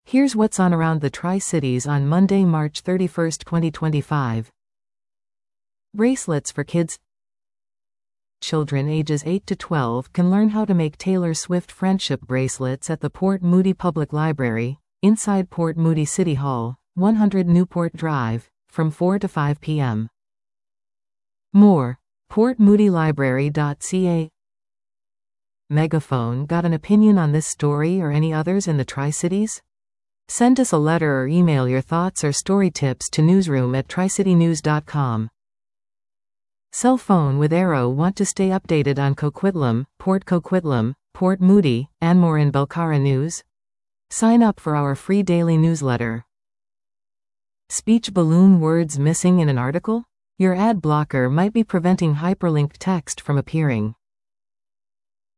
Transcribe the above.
Here's what's on around the Tri-Cities on Monday, March 31, 2025. Bracelets for kids. Children ages 8 to 12 can learn how to make Taylor Swift friendship bracelets at the Port Moody Public Library, inside Port Moody City Hall, 100 Newport Drive, from 4 to 5 p.m. More. PortMoodyLibrary.ca. Megaphone got an opinion on this story or any others in the Tri-Cities? Send us a letter or email your thoughts or story tips to newsroom@tricitynews.com. Cell phone with Aero want to stay updated on Coquitlam, Port Moody, and more in Belcarra news? Sign up for our free daily newsletter. Speech balloon words missing in an article? Your ad blocker might be preventing hyperlinked text from appearing.